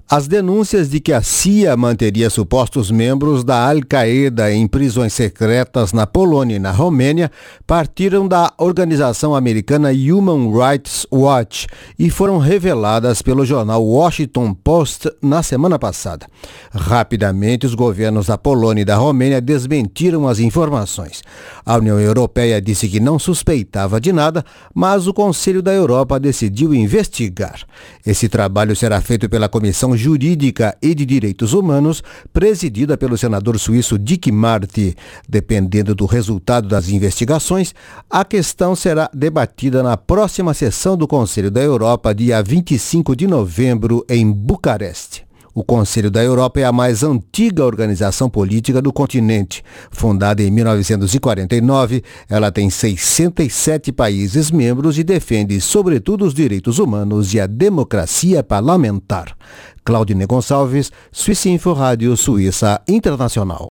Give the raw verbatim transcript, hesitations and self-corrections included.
As denúncias de que a C I A manteria supostos membros da Al-Qaeda em prisões secretas na Polônia e na Romênia partiram da organização americana Human Rights Watch e foram reveladas pelo jornal Washington Post na semana passada. Rapidamente, os governos da Polônia e da Romênia desmentiram as informações. A União Europeia disse que não suspeitava de nada, mas o Conselho da Europa decidiu investigar. Esse trabalho será feito pela Comissão Jurídica e de Direitos Humanos, presidida pelo senador suíço Dick Marty. Dependendo do resultado das investigações, a questão será debatida na próxima sessão do Conselho da Europa, dia vinte e cinco de novembro, em Bucareste. O Conselho da Europa é a mais antiga organização política do continente. Fundada em mil novecentos e quarenta e nove, ela tem sessenta e sete países membros e defende, sobretudo, os direitos humanos e a democracia parlamentar. Claudine Gonçalves, Suíça Info Rádio Suíça Internacional.